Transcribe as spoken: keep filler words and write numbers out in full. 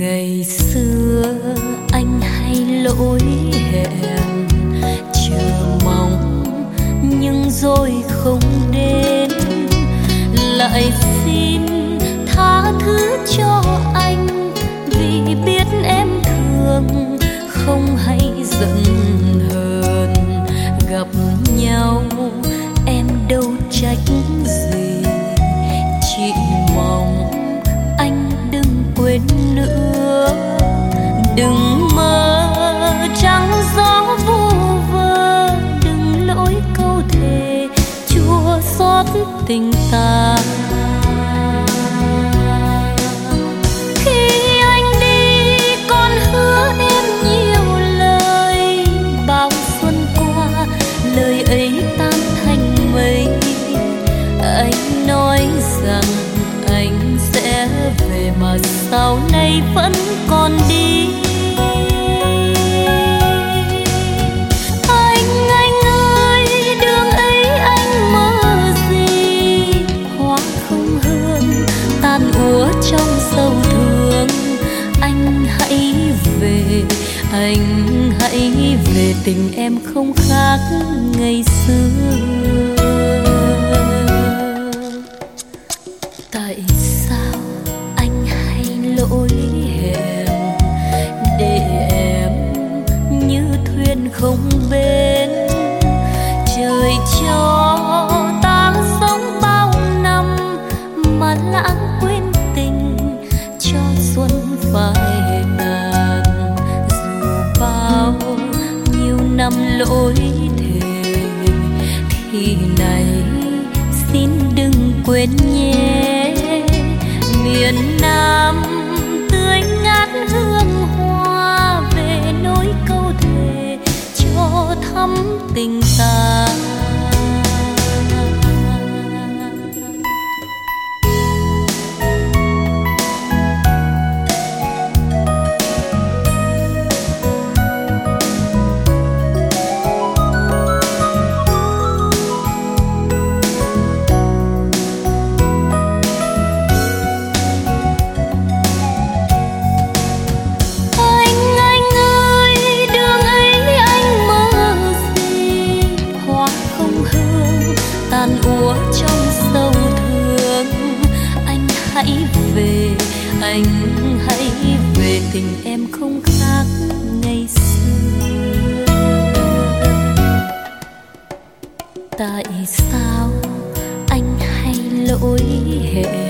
Ngày xưa anh hay lỗi hẹn, chờ mong nhưng rồi không đến. Lại xin tha thứ cho anh vì biết em thương không hay giận hờn. Gặp nhau em đâu trách gì, chỉ mong anh đừng quên nữa. Đừng mơ trắng gió vu vơ, đừng lỗi câu thề chua xót tình ta. Khi anh đi con hứa em nhiều lời, bao xuân qua lời ấy tan thành mây. Anh nói rằng anh sẽ về mà sau này vẫn còn đi. Anh, anh ơi, đường ấy anh mơ gì? Hoa không hương tàn úa trong sâu thương. Anh hãy về, anh hãy về, tình em không khác ngày xưa. Tại sao anh hay lỗi hẹn, để em như thuyền không bến? Trời cho ta sống bao năm mà lãng quên tình, cho xuân phai tàn. Dù bao nhiêu năm lỗi thề, thì này xin đừng quên nhé. Miền Nam tươi ngát hương hoa, về nối câu thề cho thắm tình ta. Tàn úa trong sâu thương. Anh hãy về, anh hãy về, tình em không khác ngày xưa. Tại sao anh hay lỗi hẹn,